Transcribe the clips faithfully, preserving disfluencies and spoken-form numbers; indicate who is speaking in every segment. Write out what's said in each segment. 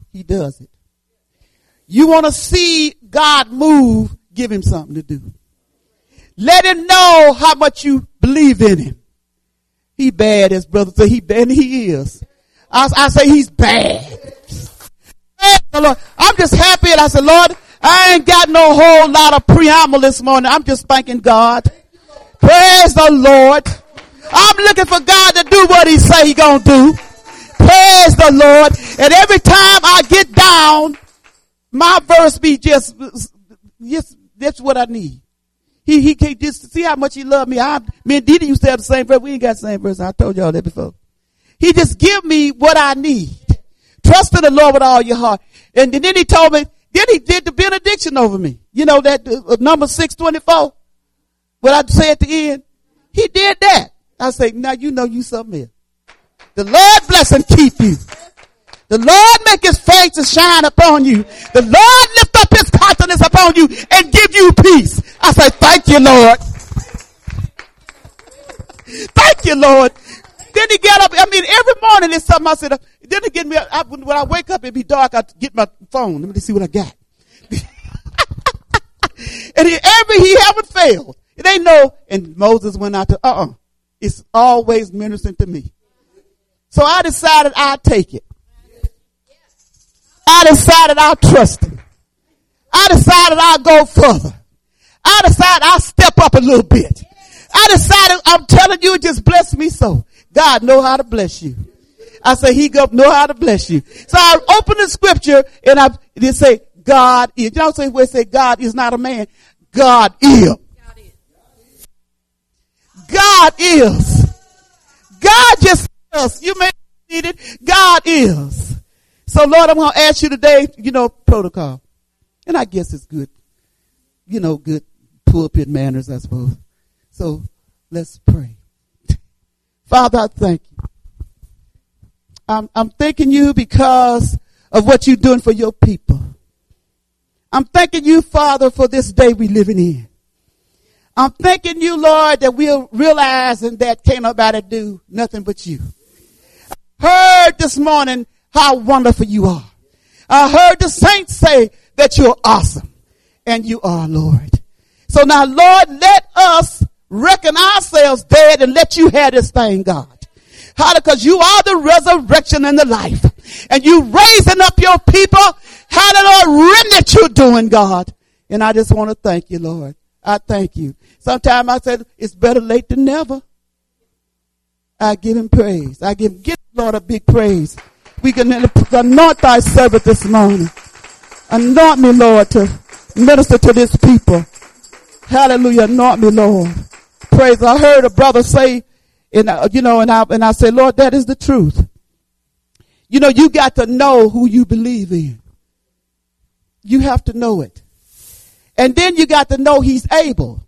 Speaker 1: he does it. You want to see God move, give him something to do. Let him know how much you believe in him. He bad, as brother say, he bad, and he is. I, I say he's bad. Lord, I'm just happy, and I said, Lord, I ain't got no whole lot of preamble this morning. I'm just thanking God. Praise the Lord. I'm looking for God to do what he say he gonna do. Praise the Lord. And every time I get down, my verse be just, just that's what I need. He he can't just see how much he loved me. I, me and Didi used to have the same verse. We ain't got the same verse. I told y'all that before. He just give me what I need. Trust in the Lord with all your heart. And then he told me, then he did the benediction over me. You know that uh, number six twenty-four. What I say at the end. He did that. I say, now you know you something else. The Lord bless and keep you. The Lord make his face to shine upon you. The Lord lift up his countenance upon you and give you peace. I say, thank you, Lord. Thank you, Lord. Then he get up. I mean, every morning it's something I said. Then he get me up. When I wake up, it be dark. I get my phone. Let me see what I got. And he, every he haven't failed. It ain't no. And Moses went out to. Uh uh It's always ministering to me. So I decided I'd take it. I decided I'll trust him. I decided I'll go further. I decided I'll step up a little bit. I decided, I'm telling you, it just blessed me so. God know how to bless you. I say, he go know how to bless you. So I open the scripture and I they say, God is. You know say where it say God is not a man. God is. God is. God just is. You may need it. God is. So Lord, I'm going to ask you today, you know, protocol. And I guess it's good, you know, good pulpit manners, I suppose. So let's pray. Father, I thank you. I'm, I'm thanking you because of what you're doing for your people. I'm thanking you, Father, for this day we're living in. I'm thanking you, Lord, that we're realizing that can't nobody do nothing but you. I heard this morning how wonderful you are. I heard the saints say that you're awesome. And you are, Lord. So now, Lord, let us reckon ourselves dead and let you have this thing, God. How? Because you are the resurrection and the life. And you raising up your people. How the Lord remnant you're doing, God. And I just want to thank you, Lord. I thank you. Sometimes I said it's better late than never. I give him praise. I give, give Lord a big praise. We can anoint thy servant this morning. Anoint me, Lord, to minister to this people. Hallelujah. Anoint me, Lord. Praise. I heard a brother say, and uh, you know, and I, and I said, Lord, that is the truth. You know, you got to know who you believe in. You have to know it. And then you got to know he's able.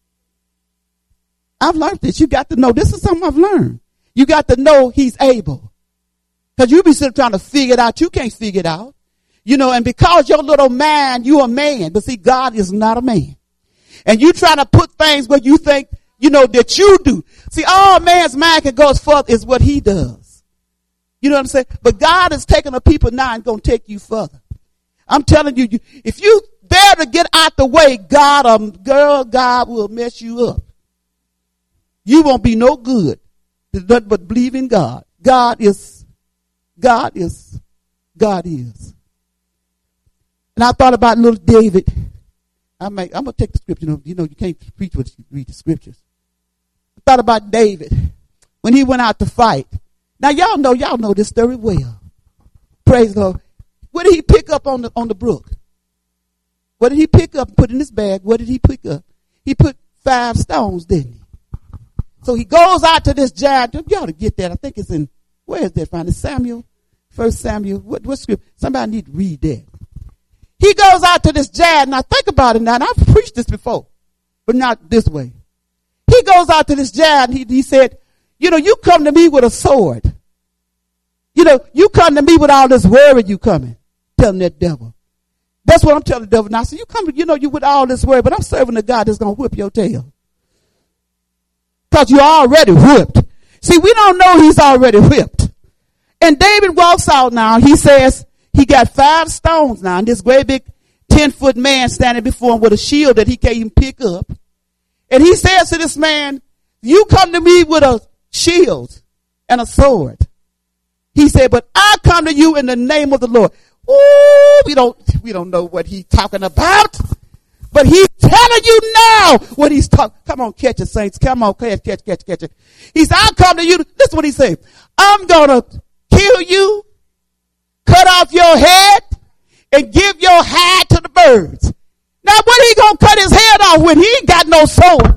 Speaker 1: I've learned this. You got to know. This is something I've learned. You got to know he's able. Because you be still trying to figure it out. You can't figure it out. You know, and because your little man, you a man. But see, God is not a man. And you try to put things where you think, you know, that you do. See, all man's mind can go as far as what he does. You know what I'm saying? But God is taking the people now and going to take you further. I'm telling you, you, if you dare to get out the way, God, um, girl, God will mess you up. You won't be no good. But believe in God. God is, God is, God is. And I thought about little David. I might, I'm going to take the scripture. You know, you know, you can't preach what you read the scriptures. I thought about David when he went out to fight. Now y'all know, y'all know this story well. Praise the Lord. What did he pick up on the, on the brook? What did he pick up and put in his bag? What did he pick up? He put five stones, didn't he? So he goes out to this giant. You ought to get that. I think it's in, where is that from? It's Samuel, First Samuel. What, what script? Somebody need to read that. He goes out to this giant. Now think about it now. And I've preached this before, but not this way. He goes out to this giant. He, he said, you know, you come to me with a sword. You know, you come to me with all this worry you coming. Telling that devil. That's what I'm telling the devil now. So you come, you know, you with all this worry, but I'm serving a God that's going to whip your tail. Because you're already whipped. See, we don't know he's already whipped. And David walks out now. He says, he he got five stones now, and this great big ten foot man standing before him with a shield that he can't even pick up. And he says to this man, you come to me with a shield and a sword. He said, but I come to you in the name of the Lord. Ooh, we don't, we don't know what he's talking about, but he's telling you now what he's talking. Come on, catch it, saints. Come on, catch, catch, catch, catch it. He said, I'll come to you. This is what he said. I'm going to kill you, cut off your head, and give your hide to the birds. Now, what he going to cut his head off with? He ain't got no sword.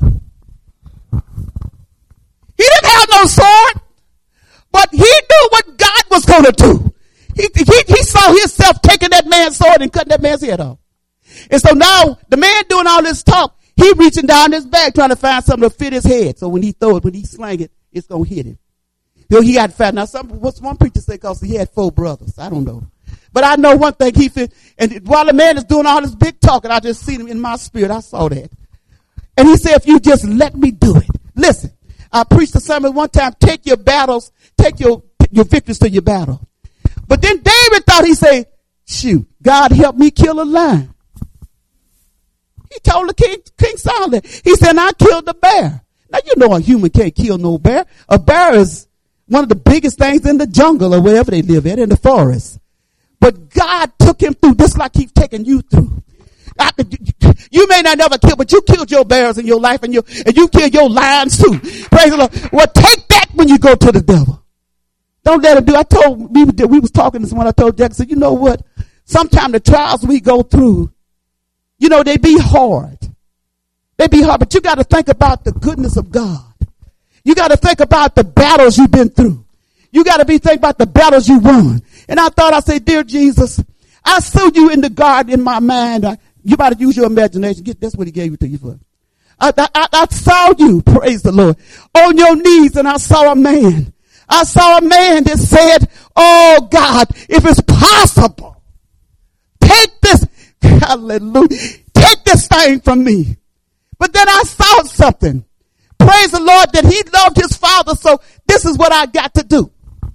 Speaker 1: He didn't have no sword, but he knew what God was going to do. He, he, he saw himself taking that man's sword and cutting that man's head off. And so now the man doing all this talk, he reaching down his bag trying to find something to fit his head. So when he throw it, when he slang it, it's going to hit him. You know, he got fat. Now, some, what's one preacher say? Because he had four brothers. I don't know. But I know one thing. He fit, and while the man is doing all this big talking, I just seen him in my spirit. I saw that. And he said, if you just let me do it. Listen, I preached a sermon one time. Take your battles, take your, your victories to your battle. But then David thought, he said, shoot, God help me kill a lion. He told the king, King Solomon, he said, I killed the bear. Now, you know a human can't kill no bear. A bear is one of the biggest things in the jungle or wherever they live at, in the forest. But God took him through just like he's taking you through. I, you may not never kill, but you killed your bears in your life, and you, and you killed your lions too. Praise the Lord. Well, take that when you go to the devil. Don't let him do. I told, we, we was talking this morning, I told Jack, I said, you know what? Sometimes the trials we go through, you know, they be hard. They be hard, but you got to think about the goodness of God. You got to think about the battles you've been through. You got to be thinking about the battles you won. And I thought, I said, dear Jesus, I saw you in the garden in my mind. I, you got to use your imagination. Get, that's what he gave it to you for. I, I, I saw you, praise the Lord, on your knees, and I saw a man. I saw a man that said, oh God, if it's possible, take this, hallelujah, take this thing from me. But then I saw something. Praise the Lord that he loved his father, so this is what I got to do.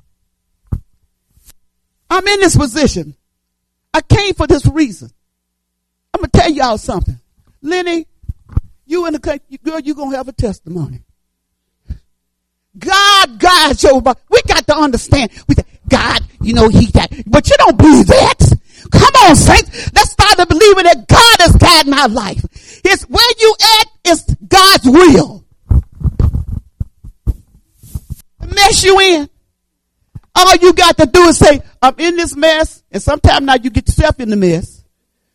Speaker 1: I'm in this position. I came for this reason. I'm going to tell y'all something. Lenny, you in the country, girl, you're going to have a testimony. God guides your body. We got to understand. We th- God, you know, he got, but you don't believe that. Come on, saints. Let's start to believing that God is guiding our life. It's where you at is God's will. The mess you in. All you got to do is say, I'm in this mess. And sometimes now you get yourself in the mess.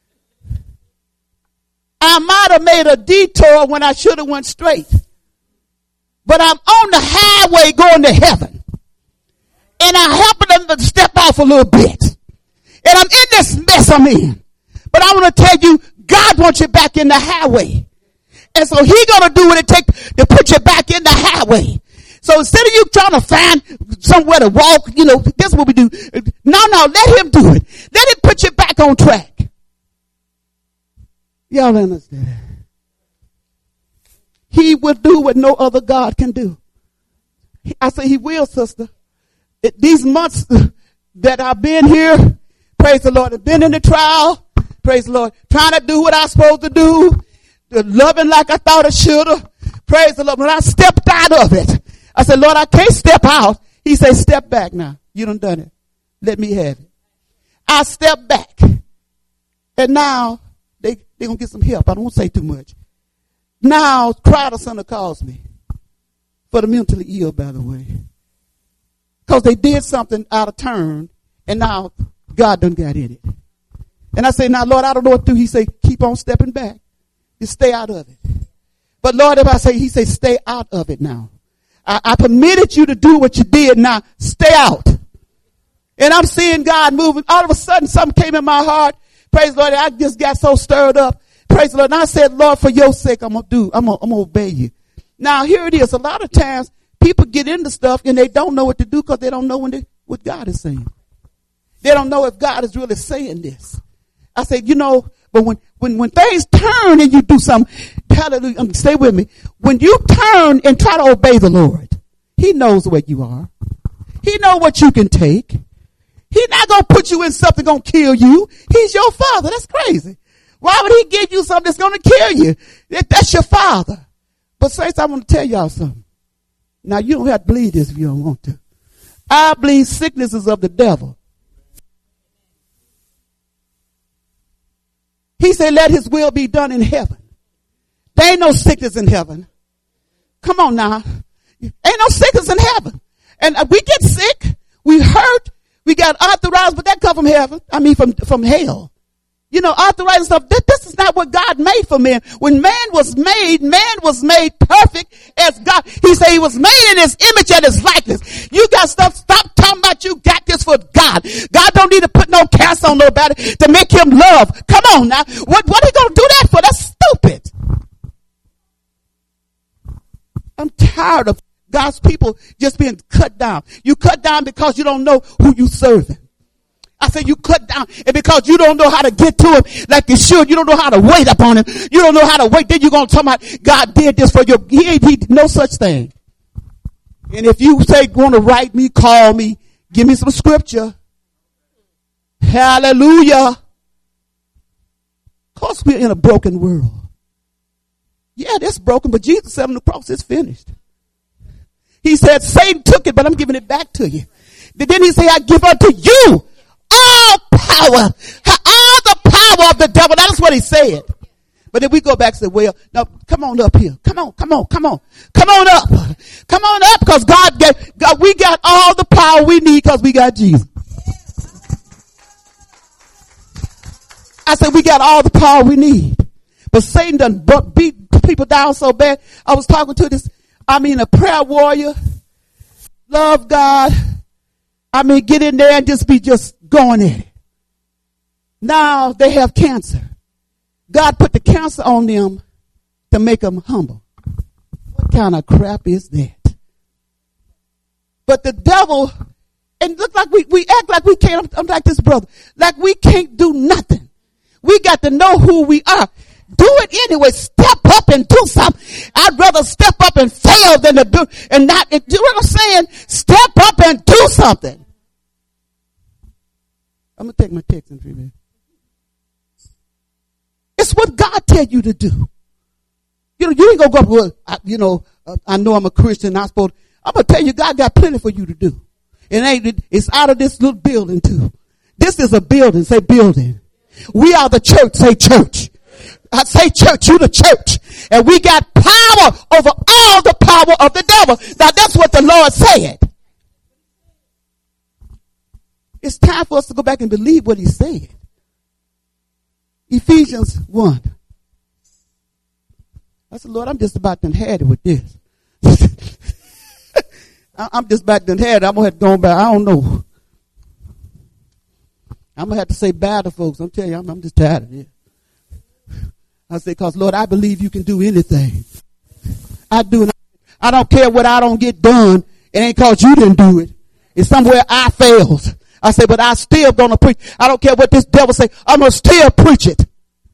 Speaker 1: I might have made a detour when I should have went straight. But I'm on the highway going to heaven. And I happen to step off a little bit. And I'm in this mess I'm in. But I want to tell you, God wants you back in the highway. And so he's going to do what it takes to put you back in the highway. So instead of you trying to find somewhere to walk, you know, this is what we do. No, no, let him do it. Let him put you back on track. Y'all understand? He will do what no other God can do. I say he will, sister. It, these months that I've been here, praise the Lord, I've been in the trial, praise the Lord, trying to do what I'm supposed to do, loving like I thought I should have, praise the Lord. When I stepped out of it, I said, Lord, I can't step out. He said, step back now. You done done it. Let me have it. I stepped back. And now they, they're going to get some help. I don't want to say too much. Now, Crowder Center calls me for the mentally ill, by the way. Because they did something out of turn, and now God done got in it. And I say, now, Lord, I don't know what to do. He say, keep on stepping back. Just stay out of it. But, Lord, if I say, he say, stay out of it now. I, I permitted you to do what you did. Now, stay out. And I'm seeing God moving. All of a sudden, something came in my heart. Praise the Lord. I just got so stirred up. Praise the Lord. And I said, Lord, for your sake, I'm going to do, I'm going I'm to obey you. Now, here it is. A lot of times, people get into stuff and they don't know what to do because they don't know when they, what God is saying. They don't know if God is really saying this. I said, you know, but when, when, when things turn and you do something, hallelujah, um, stay with me. When you turn and try to obey the Lord, he knows where you are. He knows what you can take. He's not going to put you in something going to kill you. He's your father. That's crazy. Why would he give you something that's going to kill you? That, that's your father. But saints, I want to tell y'all something. Now, you don't have to believe this if you don't want to. I believe sickness is of the devil. He said, let his will be done in heaven. There ain't no sickness in heaven. Come on now. Ain't no sickness in heaven. And we get sick. We hurt. We got arthritis, but that come from heaven. I mean, from, from hell. You know, arthritis and stuff. This, this is not what God made for man. When man was made, man was made perfect as God. He said he was made in his image and his likeness. You got stuff. Stop talking about you got this for God. God don't need to put no cast on nobody to make him love. Come on now. What, what are you going to do that for? That's stupid. I'm tired of God's people just being cut down. You cut down because you don't know who you serving. I said you cut down and because you don't know how to get to him like you should. You don't know how to wait upon him. You don't know how to wait. Then you're going to talk about God did this for you. He ain't he, no such thing. And if you say want to write me, call me, give me some scripture. Hallelujah. Of course we're in a broken world. Yeah, that's broken, but Jesus said on the cross it's finished. He said, Satan took it, but I'm giving it back to you. Then he said, I give unto you all power, all the power of the devil. That's what he said. But then we go back and say, well, no, come on up here. Come on, come on, come on. Come on up. Come on up because God gave, God, we got all the power we need because we got Jesus. I said, we got all the power we need. But Satan done beat people down so bad. I was talking to this, I mean, a prayer warrior, love God. I mean, get in there and just be just going at it. Now they have cancer. God put the cancer on them to make them humble. What kind of crap is that? But the devil, and look like we, we act like we can't, I'm like this brother, like we can't do nothing. We got to know who we are. Do it anyway. Step up and do something. I'd rather step up and fail than to do and not. You know what I'm saying? Step up and do something. I'm gonna take my text in three minutes. It's what God tell you to do. You know, you ain't gonna go up with, I, you know, uh, I know I'm a Christian. I'm supposed. I'm gonna tell you, God got plenty for you to do. It ain't. It's out of this little building too. This is a building. Say building. We are the church. Say church. I say church, you the church. And we got power over all the power of the devil. Now that's what the Lord said. It's time for us to go back and believe what he said. Ephesians one. I said, Lord, I'm just about to have it with this. I'm just about to have it. I'm going to have to go back. I don't know. I'm going to have to say bye to folks. I'm telling you, I'm, I'm just tired of it. I say, cause Lord, I believe you can do anything. I do. I don't care what I don't get done. It ain't cause you didn't do it. It's somewhere I failed. I say, but I still gonna preach. I don't care what this devil say. I'm gonna still preach it.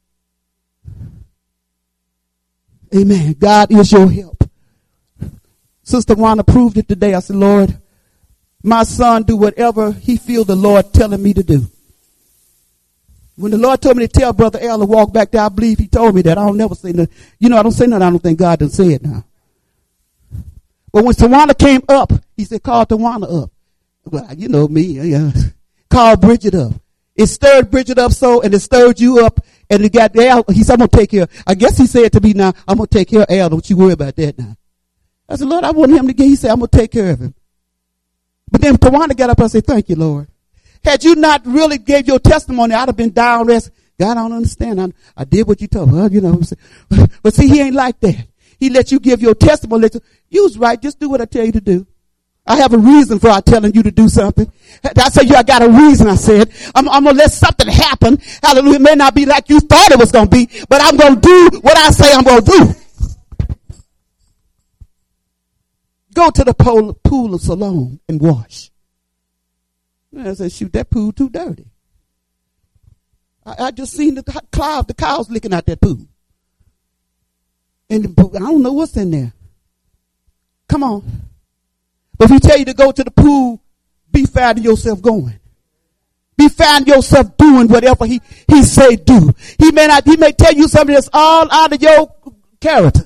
Speaker 1: Amen. God is your help. Sister Wanda proved it today. I said, Lord, my son do whatever he feel the Lord telling me to do. When the Lord told me to tell Brother Al to walk back there, I believe he told me that. I don't never say nothing. You know, I don't say nothing I don't think God done said now. But when Tawana came up, he said, call Tawana up. Well, you know me. Yeah. Call Bridget up. It stirred Bridget up so, and it stirred you up, and it got Al. He said, I'm going to take care. I guess he said to me now, I'm going to take care of Al. Don't you worry about that now. I said, Lord, I want him to get, he said, I'm going to take care of him. But then Tawana got up and said, thank you, Lord. Had you not really gave your testimony, I'd have been down there. God, I don't understand. I, I did what you told me. Well, you know, but see, he ain't like that. He let you give your testimony. Let you, you was right. Just do what I tell you to do. I have a reason for I telling you to do something. I said, you, I got a reason. I said, I'm, I'm going to let something happen. Hallelujah. It may not be like you thought it was going to be, but I'm going to do what I say I'm going to do. Go to the pool, pool of Siloam and wash. I said, shoot, that pool too dirty. I, I just seen the cloud, the cows licking out that pool. And the, I don't know what's in there. Come on. But if he tell you to go to the pool, be fair to yourself going. be find yourself doing whatever he, he say do. He may not, he may tell you something that's all out of your character.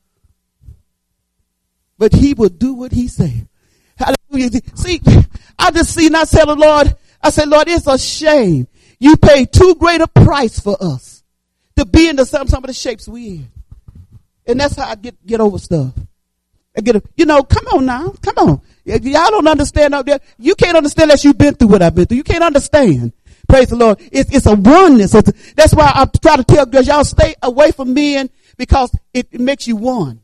Speaker 1: But he will do what he say. Hallelujah. See, I just see and I said, the Lord, I said, Lord, it's a shame. You paid too great a price for us to be into some, some of the shapes we in. And that's how I get, get over stuff. I get, you know, come on now. Come on. Y'all don't understand out there. You can't understand unless you've been through what I've been through. You can't understand. Praise the Lord. It's, it's a oneness. It's a, that's why I try to tell girls, y'all stay away from men because it, it makes you one.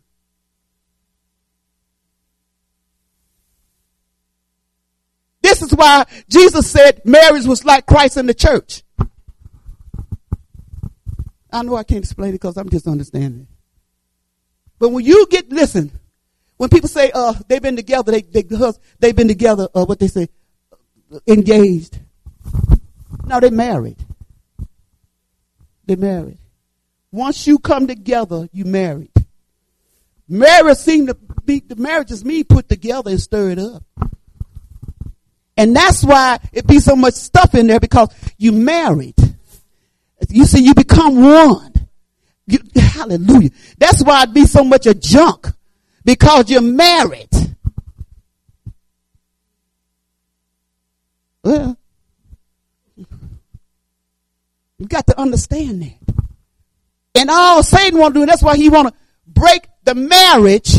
Speaker 1: This is why Jesus said marriage was like Christ in the church. I know I can't explain it because I'm just understanding it. But when you get, listen, when people say, uh, they've been together, they, they, they've been together, uh, what they say, engaged. No, they married. They married. Once you come together, you married. Marriage seemed to be, the marriage is me put together and stirred up. And that's why it be so much stuff in there because you married. You see, you become one. You, hallelujah. That's why it be so much a junk because you're married. Well, you got to understand that. And all Satan want to do, that's why he want to break the marriage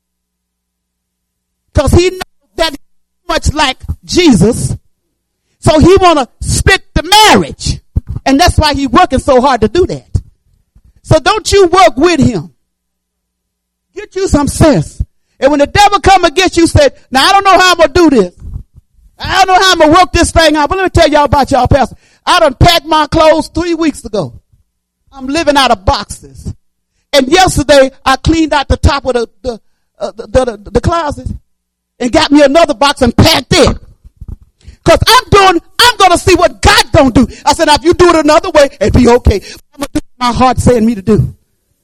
Speaker 1: because he knows that he's much like Jesus. So he want to split the marriage. And that's why he's working so hard to do that. So don't you work with him. Get you some sense. And when the devil come against you, say, now I don't know how I'm going to do this. I don't know how I'm going to work this thing out. But let me tell y'all about y'all, Pastor. I done packed my clothes three weeks ago. I'm living out of boxes. And yesterday, I cleaned out the top of the, the, uh, the, the, the, the closet and got me another box and packed it. Cause I'm doing, I'm going to see what God don't do. I said, now if you do it another way, it'd be okay. I'm going to do what my heart saying me to do.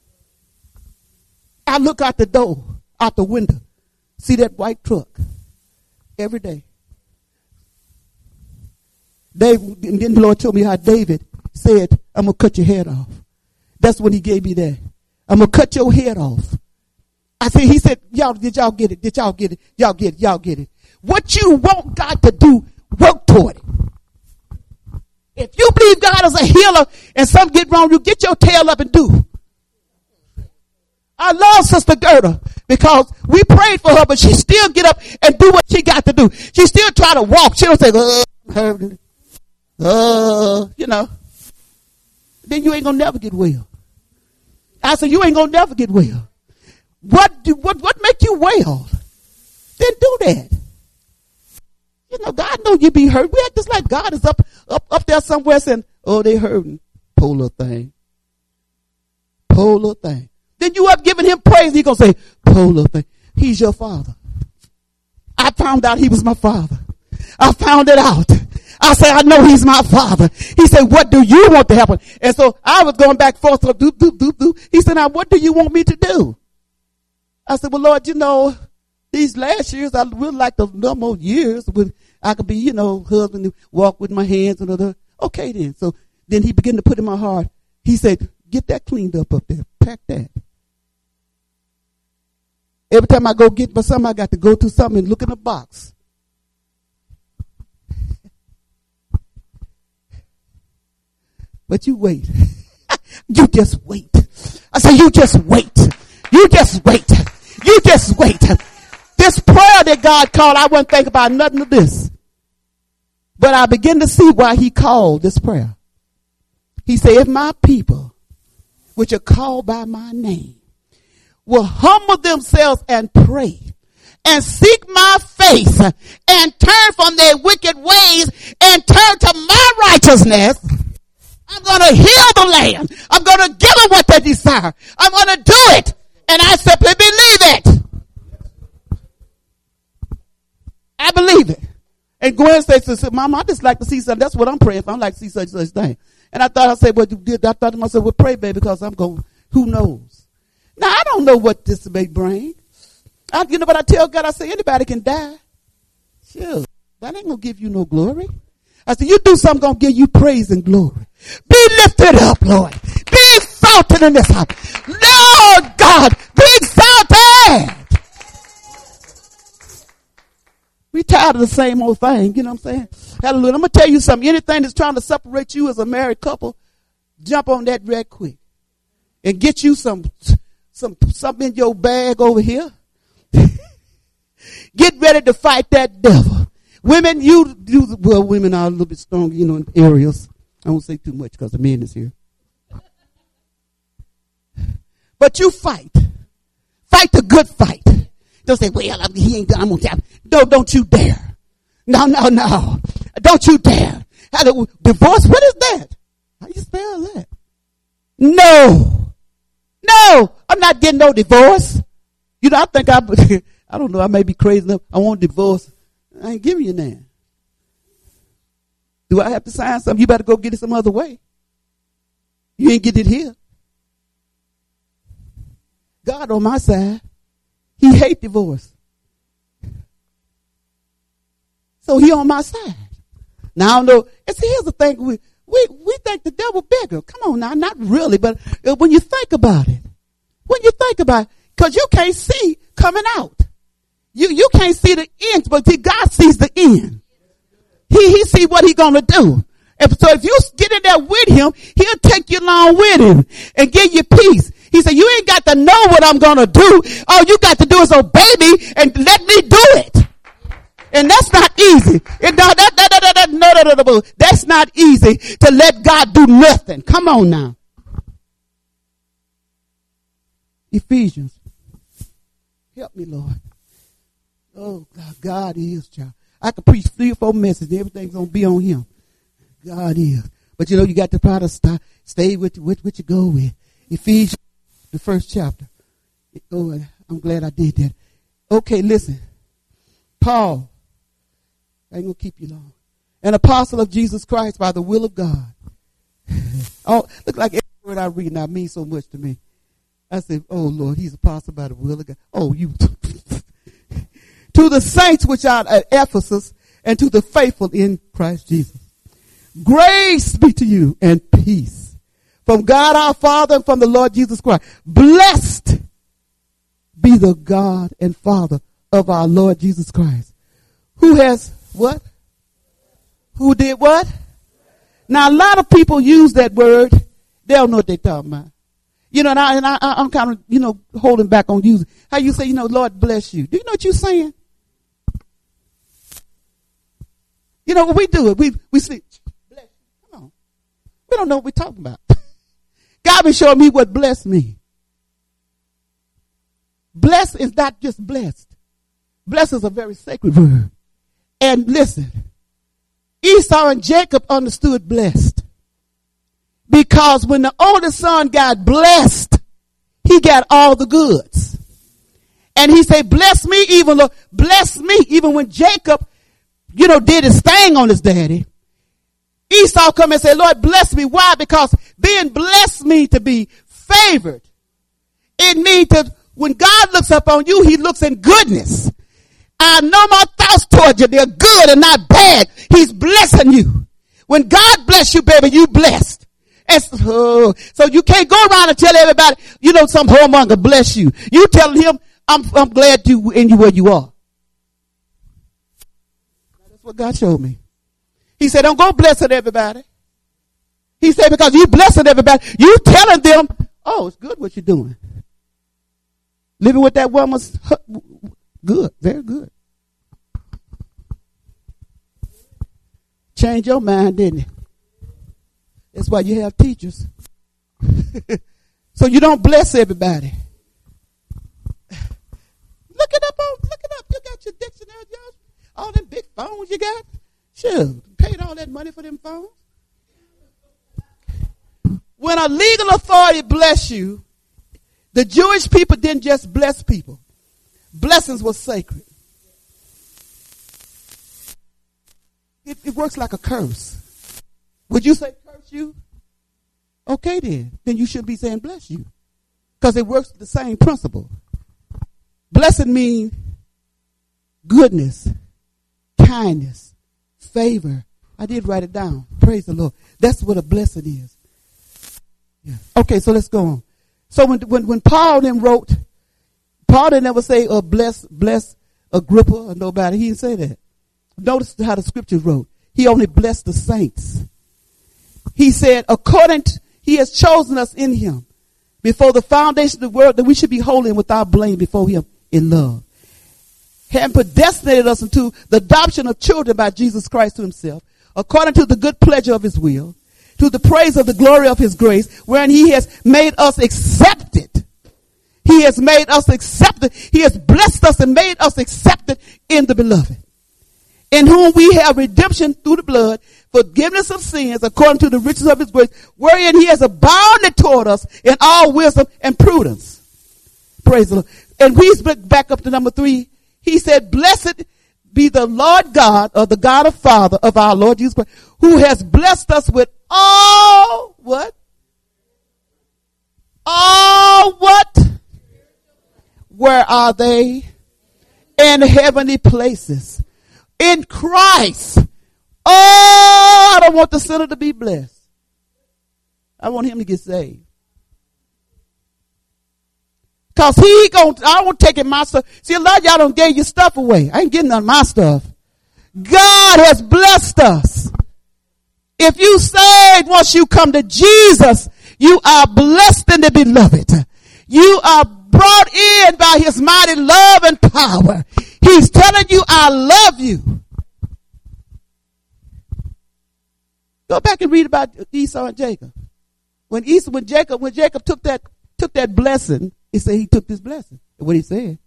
Speaker 1: I look out the door, out the window, see that white truck every day. David, and then the Lord told me how David said, I'm going to cut your head off. That's when he gave me that. I'm going to cut your head off. I said, he said, y'all, did y'all get it? Did y'all get it? Y'all get it? Y'all get it? What you want God to do, work toward it. If you believe God is a healer and something get wrong, you get your tail up and do. I love Sister Gerda because we prayed for her, but she still get up and do what she got to do. She still try to walk. She don't say, uh, I'm hurting. Uh, you know. Then you ain't gonna never get well. I said, you ain't gonna never get well. What do, what, what make you well? Then do that. You know, God know you be hurt. We act just like God is up, up, up there somewhere saying, oh, they hurting. Poor little thing. Poor little thing. Then you up giving him praise. He gonna say, poor little thing. He's your father. I found out he was my father. I found it out. I said, I know he's my father. He said, what do you want to happen? And so I was going back forth. So do, do, do, do. He said, now what do you want me to do? I said, well, Lord, you know, these last years, I really like the number of years when I could be, you know, husband, walk with my hands and other. Okay, then. So then he began to put in my heart. He said, get that cleaned up up there. Pack that. Every time I go get for something, I got to go to something and look in a box. But you wait. You just wait. I say, you just wait. You just wait. You just wait. This prayer that God called, I wasn't thinking about nothing of this. But I begin to see why he called this prayer. He said, if my people, which are called by my name, will humble themselves and pray and seek my face and turn from their wicked ways and turn to my righteousness, I'm going to heal the land. I'm going to give them what they desire. I'm going to do it. And I simply believe it. I believe it. And Gwen said, Mama, I just like to see something. That's what I'm praying for. I like to see such such thing. And I thought, I said, well, you did. I thought to myself, well, pray, baby, because I'm going, who knows? Now, I don't know what this may bring. I, you know, but I tell God, I say, anybody can die. Sure. That ain't going to give you no glory. I said, you do something going to give you praise and glory. Be lifted up, Lord. Be exalted in this house. Lord God, be exalted. We tired of the same old thing. You know what I'm saying? Hallelujah. I'm going to tell you something. Anything that's trying to separate you as a married couple, jump on that red quick. And get you some, some, something in your bag over here. Get ready to fight that devil. Women, you do, well, women are a little bit stronger, you know, in areas. I won't say too much because the men is here. But you fight. Fight the good fight. Don't say, well, I mean, he ain't, I'm gonna, don't, don't you dare. No, no, no. Don't you dare. How do, divorce, what is that? How you spell that? No. No, I'm not getting no divorce. You know, I think I, I don't know, I may be crazy enough. I want a divorce. I ain't giving you that. Do I have to sign something? You better go get it some other way. You ain't get it here. God on my side. He hate divorce. So he on my side. Now I don't know. And see, here's the thing. We, we, we think the devil bigger. Come on now. Not really, but when you think about it, when you think about it, cause you can't see coming out. You, you can't see the end, but God sees the end. He, he see what he gonna do. And so if you get in there with him, he'll take you along with him and give you peace. He said, you ain't got to know what I'm going to do. All you got to do is obey me and let me do it. And that's not easy. It, no, that, that, that, that, no, no, no, no, that's not easy to let God do nothing. Come on now. Ephesians. Help me, Lord. Oh, God, God is, child. I could preach three or four messages. Everything's going to be on him. God is. But you know, you got to try to stop, stay with what, what you go with. Ephesians, the first chapter. Oh, I'm glad I did that. Okay, listen. Paul, I ain't going to keep you long. An apostle of Jesus Christ by the will of God. Oh, look like every word I read now means so much to me. I said, oh, Lord, he's apostle by the will of God. Oh, you. To the saints which are at Ephesus and to the faithful in Christ Jesus. Grace be to you and peace from God our Father and from the Lord Jesus Christ. Blessed be the God and Father of our Lord Jesus Christ. Who has what? Who did what? Now a lot of people use that word. They don't know what they're talking about. You know, and, I, and I, I'm kind of, you know, holding back on using. How you say, you know, Lord bless you. Do you know what you're saying? You know, when we do it, we, we say, bless you. Come on. We don't know what we're talking about. God been showing me what bless me. Bless is not just blessed. Bless is a very sacred word. And listen, Esau and Jacob understood blessed. Because when the oldest son got blessed, he got all the goods. And he said, bless me even, bless me even when Jacob, you know, did his thing on his daddy. Esau come and say, Lord, bless me. Why? Because being blessed means to be favored. It means to, when God looks up on you, he looks in goodness. I know my thoughts toward you. They're good and not bad. He's blessing you. When God bless you, baby, you blessed. And so, so you can't go around and tell everybody, you know, some whoremonger bless you. You tell him, I'm, I'm glad you in you where you are. That's what God showed me. He said, don't go blessing everybody. He said, because you blessing everybody, you telling them, oh, it's good what you're doing. Living with that woman's good, very good. Changed your mind, didn't it? That's why you have teachers. So you don't bless everybody. Look it up on, look it up. You got your dictionary, y'all. All them big phones you got. Sure, paid all that money for them phones. When a legal authority bless you, the Jewish people didn't just bless people. Blessings were sacred. It, it works like a curse. Would you say curse you? Okay then. Then you should be saying bless you. Because it works with the same principle. Blessed means goodness, kindness, favor, I did write it down. Praise the Lord. That's what a blessing is. Yeah. Okay, so let's go on. So when when, when Paul then wrote, Paul didn't ever say, oh, bless, bless Agrippa or nobody. He didn't say that. Notice how the scripture wrote. He only blessed the saints. He said, according to, he has chosen us in him before the foundation of the world that we should be holy and without blame before him in love. Having predestinated us into the adoption of children by Jesus Christ to himself, according to the good pleasure of his will, to the praise of the glory of his grace, wherein he has made us accepted. He has made us accepted. He has blessed us and made us accepted in the beloved, in whom we have redemption through the blood, forgiveness of sins, according to the riches of his grace, wherein he has abounded toward us in all wisdom and prudence. Praise the Lord. And we back up to number three. He said, blessed be the Lord God, or the God of Father of our Lord Jesus Christ, who has blessed us with all, what? All what? Where are they? In heavenly places. In Christ. Oh, I don't want the sinner to be blessed. I want him to get saved. Cause he gon' I won't take it my stuff. See, a lot of y'all don't gave your stuff away. I ain't getting none of my stuff. God has blessed us. If you saved once you come to Jesus, you are blessed in the beloved. You are brought in by his mighty love and power. He's telling you, I love you. Go back and read about Esau and Jacob. When Esau, when Jacob, when Jacob took that, took that blessing, he said he took this blessing. What he said.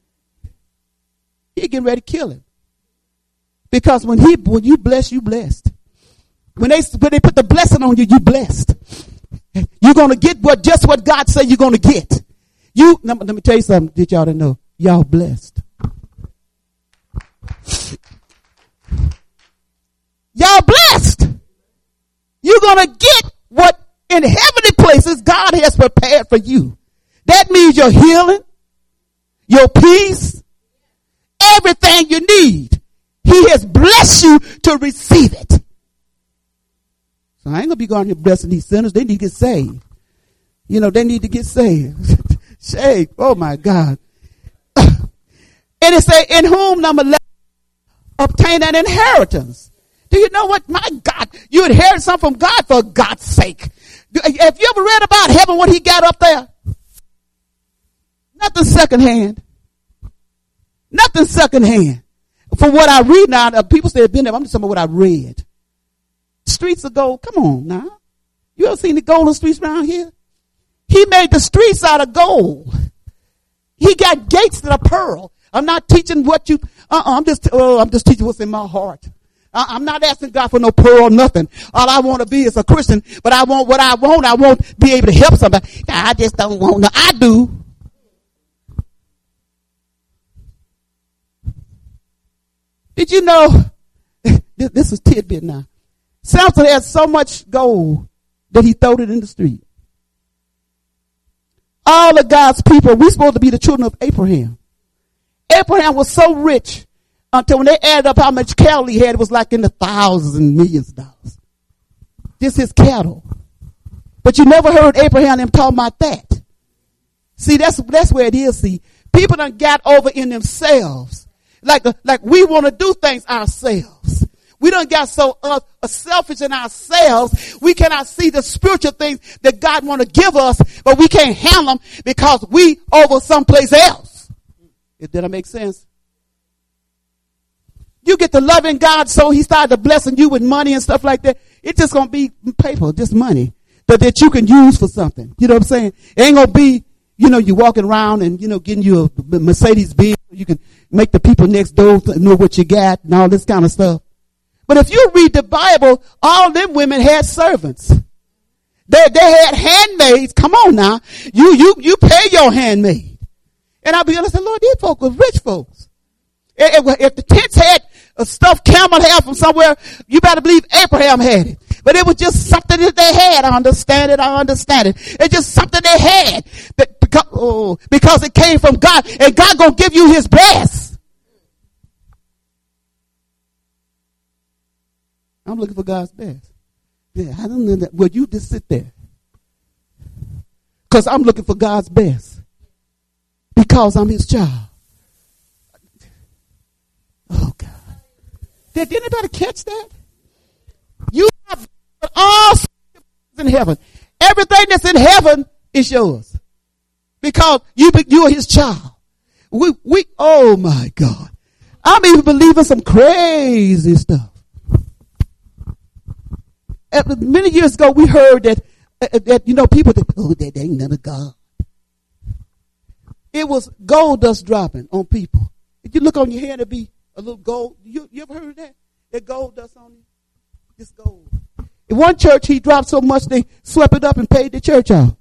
Speaker 1: He getting ready to kill him. Because when he, when you bless, you blessed. When they, when they put the blessing on you, you blessed. You're going to get what, just what God said you're going to get. You, let me, let me tell you something that y'all didn't know. Y'all blessed. Y'all blessed. You're going to get what in heavenly places God has prepared for you. That means your healing, your peace, everything you need. He has blessed you to receive it. So I ain't gonna be going here blessing these sinners. They need to get saved. You know, they need to get saved. Saved. Oh my God. And it say, in whom, number eleven, obtain an inheritance. Do you know what? My God, you inherit something from God for God's sake. Have you ever read about heaven, what he got up there? Nothing secondhand. Nothing secondhand. From what I read now, people say it's been there. I'm just talking about what I read. Streets of gold. Come on now. You ever seen the golden streets around here? He made the streets out of gold. He got gates that are pearl. I'm not teaching what you, uh-uh, I'm just, oh, I'm just teaching what's in my heart. I, I'm not asking God for no pearl or nothing. All I want to be is a Christian, but I want what I want. I won't be able to help somebody. I just don't want no, I do. Did you know, this, this is tidbit now. Samson had so much gold that he threw it in the street. All of God's people, we're supposed to be the children of Abraham. Abraham was so rich until when they added up how much cattle he had, it was like in the thousands and millions of dollars. Just his cattle. But you never heard Abraham them talk about that. See, that's, that's where it is. See, people done got over in themselves. Like, like we want to do things ourselves. We done got so uh, selfish in ourselves, we cannot see the spiritual things that God want to give us, but we can't handle them because we over someplace else. Did that make sense? You get to loving God, so he started blessing you with money and stuff like that. It's just going to be paper, just money that, that you can use for something. You know what I'm saying? It ain't going to be, you know, you walking around and, you know, getting you a Mercedes Benz. You can make the people next door know what you got and all this kind of stuff. But if you read the Bible, all them women had servants. They, they had handmaids. Come on now. You, you, you pay your handmaid. And I'll be honest, Lord, these folks were rich folks. If, if the tents had a stuffed camel hair from somewhere, you better believe Abraham had it. But it was just something that they had. I understand it. I understand it. It's just something they had that because, oh, because it came from God, and God gonna give you his best. I'm looking for God's best. Yeah, I don't know that. Well, you just sit there. Because I'm looking for God's best. Because I'm his child. Oh, God. Did anybody catch that? You have all in heaven. Everything that's in heaven is yours. Because you, you are his child. We, we, oh my God. I'm even believing some crazy stuff. Many years ago, we heard that, uh, that you know, people think, oh, that ain't none of God. It was gold dust dropping on people. If you look on your hand, it'd be a little gold. You, you ever heard of that? That gold dust on you? This gold. In one church, he dropped so much they swept it up and paid the church out.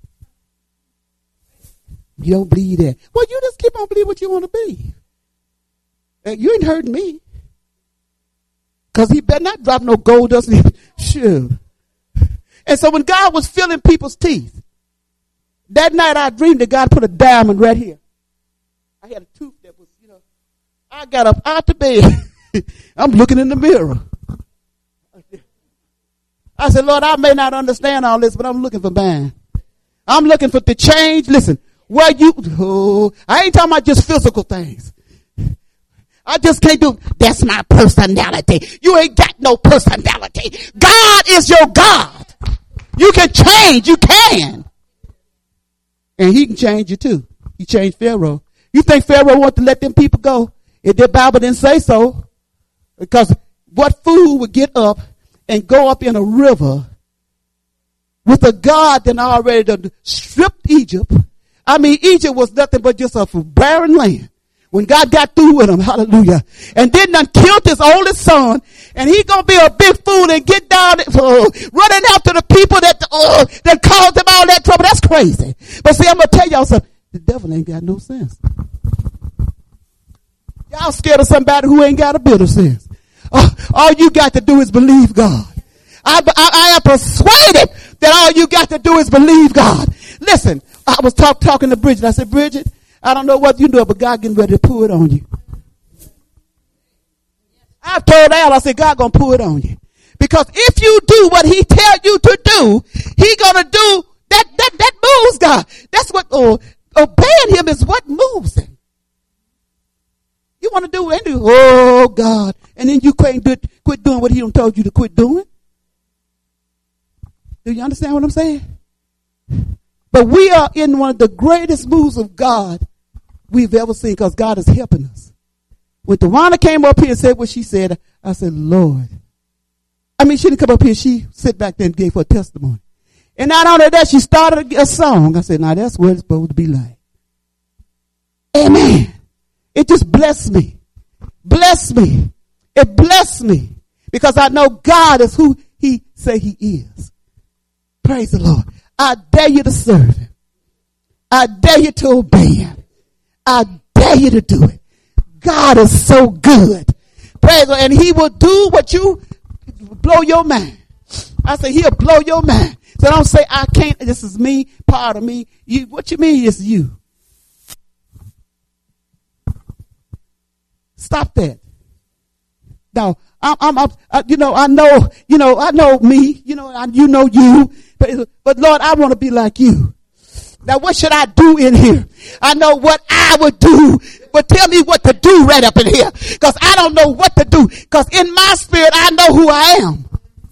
Speaker 1: You don't believe that. Well, you just keep on believing what you want to believe. Uh, you ain't hurting me. Because he better not drop no gold dust. Sure. And so when God was filling people's teeth, that night I dreamed that God put a diamond right here. I had a tooth that was, you know, I got up out the bed. I'm looking in the mirror. I said, Lord, I may not understand all this, but I'm looking for mine. I'm looking for the change. Listen, where you, oh, I ain't talking about just physical things. I just can't do, that's my personality. You ain't got no personality. God is your God. You can change. You can. And he can change you too. He changed Pharaoh. You think Pharaoh wanted to let them people go? If the Bible didn't say so. Because what fool would get up and go up in a river with a God that already stripped Egypt? I mean, Egypt was nothing but just a barren land. When God got through with him, hallelujah, and then done killed his oldest son, and he gonna be a big fool and get down, uh, running out to the people that uh, that caused him all that trouble. That's crazy. But see, I'm gonna tell y'all something. The devil ain't got no sense. Y'all scared of somebody who ain't got a bit of sense. Uh, all you got to do is believe God. I, I, I am persuaded that all you got to do is believe God. Listen, I was talk, talking to Bridget. I said, Bridget, I don't know what you do, but God getting ready to pour it on you. I've told Al, I said, God gonna pour it on you. Because if you do what he tell you to do, he gonna do that, that, that moves God. That's what, oh, obeying him is what moves him. You want to do anything, oh God, and then you can't do, quit doing what he done told you to quit doing. Do you understand what I'm saying? But we are in one of the greatest moves of God we've ever seen, because God is helping us. When Tawana came up here and said what she said, I said, Lord. I mean, she didn't come up here. She sit back there and gave her testimony. And not only that, she started a song. I said, now that's what it's supposed to be like. Amen. It just blessed me. Bless me. It blessed me. Because I know God is who he say he is. Praise the Lord. I dare you to serve him. I dare you to obey him. I dare you to do it. God is so good. Praise God. And he will do what you blow your mind. I say he'll blow your mind. So don't say I can't. This is me, part of me. You, what you mean is you. Stop that. Now, I'm, I'm, I'm I, you know, I know, you know, I know me. You know, I, you know you. But, but Lord, I want to be like you. Now, what should I do in here? I know what I would do, but tell me what to do right up in here. Because I don't know what to do. Because in my spirit, I know who I am.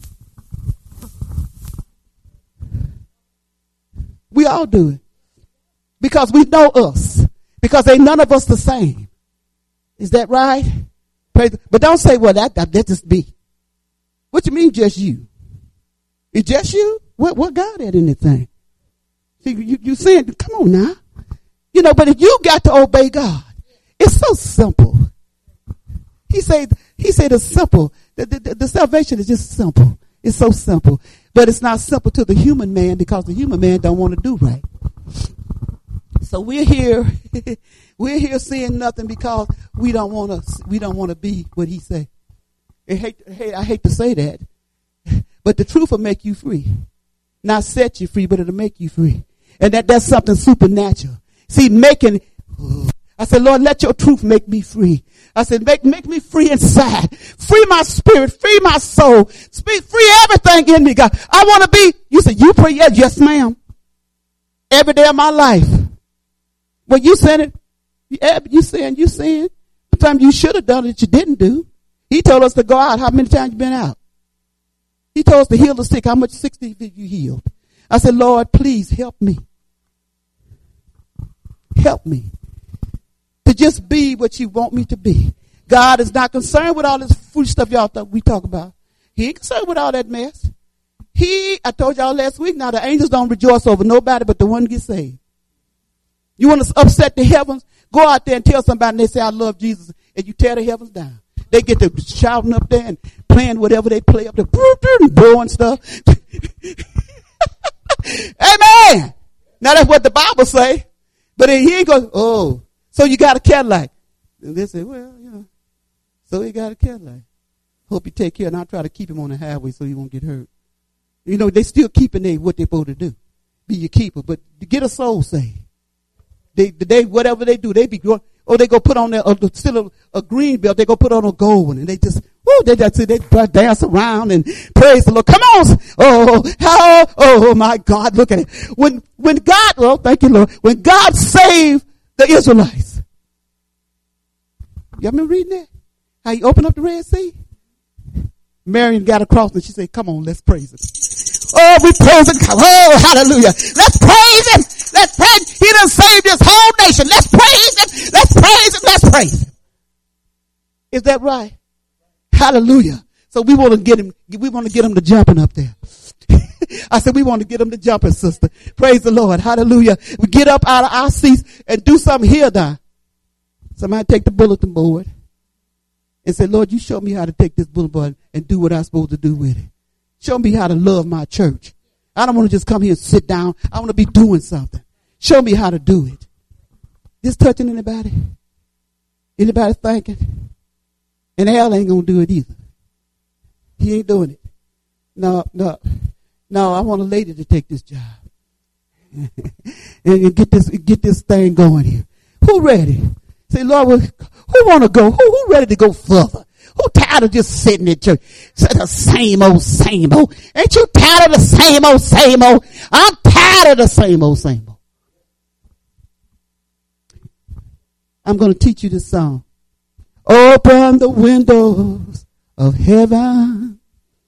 Speaker 1: We all do it. Because we know us. Because ain't none of us the same. Is that right? But don't say, well, that, that, that just me. What you mean just you? It's just you? What, what God at anything? See, you, you saying, come on now. You know, but if you got to obey God, it's so simple. He said, he said it's simple. The, the, the salvation is just simple. It's so simple. But it's not simple to the human man, because the human man don't want to do right. So we're here, we're here seeing nothing because we don't want to, we don't want to be what he said. I hate, hey, I hate to say that, but the truth will make you free. Not set you free, but it'll make you free. And that, that's something supernatural. See, making, oh, I said, Lord, let your truth make me free. I said, make, make me free inside. Free my spirit. Free my soul. Speak, free everything in me, God. I want to be. You said, you pray? Yes, yes, ma'am. Every day of my life. Well, you said it. Yeah, you saying, you saying. Sometimes you should have done it, you didn't do. He told us to go out. How many times you been out? He told us to heal the sick. How much sick did you healed? I said, Lord, please help me. Help me to just be what you want me to be. God is not concerned with all this foolish stuff y'all thought we talk about. He ain't concerned with all that mess. He, I told y'all last week, now the angels don't rejoice over nobody but the one who gets saved. You want to upset the heavens? Go out there and tell somebody and they say, I love Jesus, and you tear the heavens down. They get to shouting up there and playing whatever they play up there, and blowing stuff. Amen. Now that's what the Bible say. But then he ain't going, oh, so you got a Cadillac. And they say, well, you know, so he got a Cadillac. Hope you take care, and I'll try to keep him on the highway so he won't get hurt. You know, they still keeping they, what they're supposed to do. Be your keeper, but to get a soul saved. They, they, whatever they do, they be going, or they go put on their, uh, still a, a green belt, they go put on a gold one, and they just, whoo, they just, they dance around and praise the Lord. Come on. Oh, how, oh my God, look at it. When, when God, oh, thank you, Lord. When God saved the Israelites. Y'all been reading that? How he opened up the Red Sea? Marion got across and she said, come on, let's praise him. Oh, we praise him. Oh, hallelujah. Let's praise him. Let's praise. He done saved this whole nation. Let's praise him. Let's praise him. Let's praise him. Is that right? Hallelujah. So we want to get him, we want to get him to jumping up there. I said, we want to get him to jumping, sister. Praise the Lord. Hallelujah. We get up out of our seats and do something here, now. Somebody take the bulletin board and say, Lord, you show me how to take this bulletin board and do what I'm supposed to do with it. Show me how to love my church. I don't want to just come here and sit down. I want to be doing something. Show me how to do it. This touching anybody? Anybody thinking? And Al ain't going to do it either. He ain't doing it. No, no. No, I want a lady to take this job. and get this get this thing going here. Who ready? Say, Lord, who want to go? Who, who ready to go further? Who tired of just sitting in church? The same old, same old. Ain't you tired of the same old, same old? I'm tired of the same old, same old. I'm going to teach you this song. Open the windows of heaven.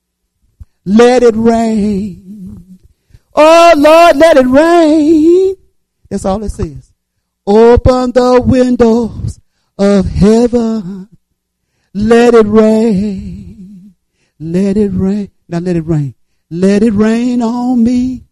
Speaker 1: Let it rain. Oh, Lord, let it rain. That's all it says. Open the windows of heaven. Let it rain. Let it rain. Now let it rain. Let it rain on me.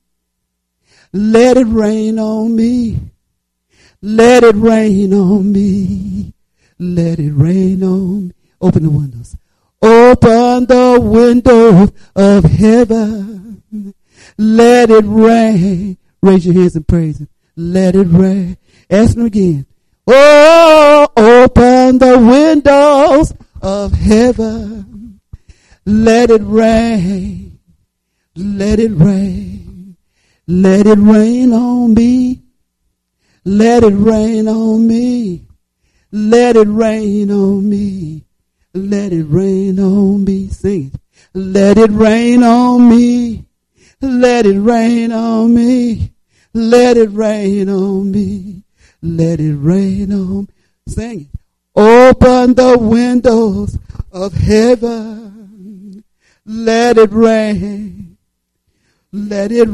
Speaker 1: Let it rain on me. Let it rain on me. Let it rain on me. Open the windows. Open the windows of heaven. Let it rain. Raise your hands and praise him. Let it rain. Ask him again. Oh, open the windows of heaven. Let it rain. Let it rain. Let it rain on me. Let it rain on me. Let it rain on me. Let it rain on me. Sing it. Let it rain on me. Let it rain on me. Let it rain on me. Let it rain on me. Sing it. Open the windows of heaven. Let it rain. Let it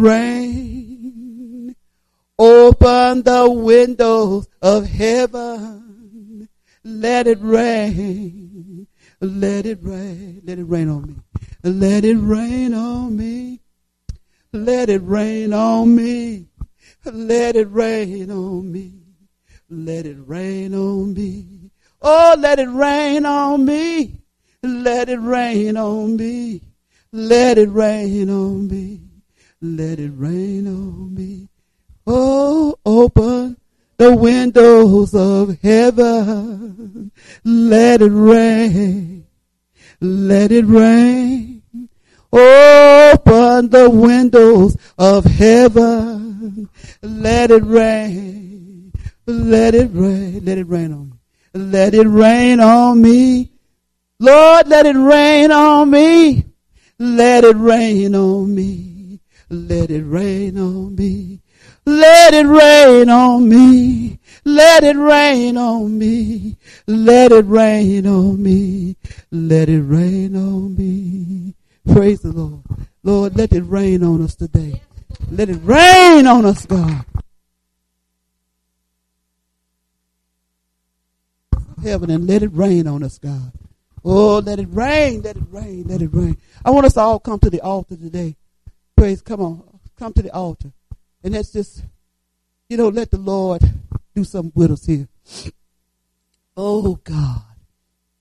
Speaker 1: rain. Open the windows of heaven. Let it rain. Let it rain. Let it rain on me. Let it rain on me. Let it rain on me. Let it rain on me. Let it rain on me. Oh, let it rain on me. Let it rain on me. Let it rain on me. Let it rain on me. Oh, open the windows of heaven. Let it rain. Let it rain. Open the windows of heaven. Let it rain. Let it rain. Let it rain on me. Let it rain on me. Lord, let it rain on me. Let it rain on me. Let it rain on me. Let it rain on me. Let it rain on me. Let it rain on me. Let it rain on me. Praise the Lord. Lord, let it rain on us today. Let it rain on us, God. Heaven, and let it rain on us, God. Oh, let it rain, let it rain, let it rain. I want us to all come to the altar today. Praise, come on, come to the altar. And let's just, you know, let the Lord do something with us here. Oh, God.